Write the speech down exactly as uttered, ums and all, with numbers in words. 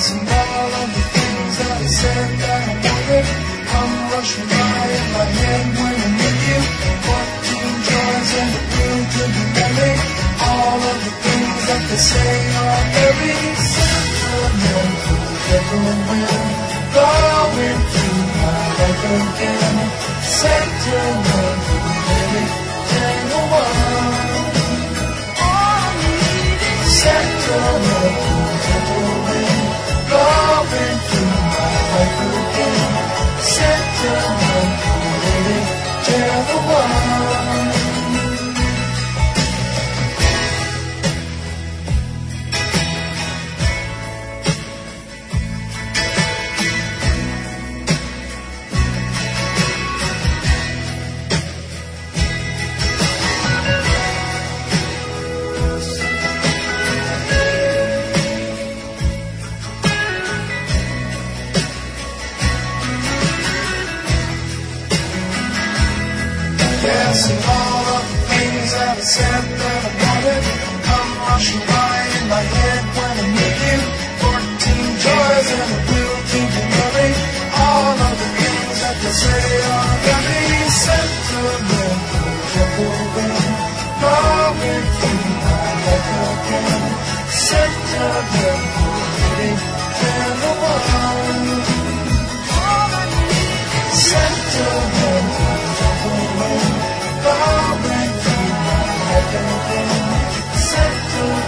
guessing all of the things that I said that I wanted come rushing by in my head when I'm with you. Fourteen joys and the will to be married. All of the things that they say are very sentimental. Gentlemen, going through my life again. Sentimental, very genuine. Sentimental, gentlemen, going through my life again. Sentimental, very genuine. Guessing all of the things that I said that I wanted come rushing by in my head when I'm with you. Fourteen joys and a will to be married. All of the things that they say are very sentimental. Gentlemen, going through my life again. Sentimental, very genuine. Sentimental, gentlemen, going through my life again. Sentimental.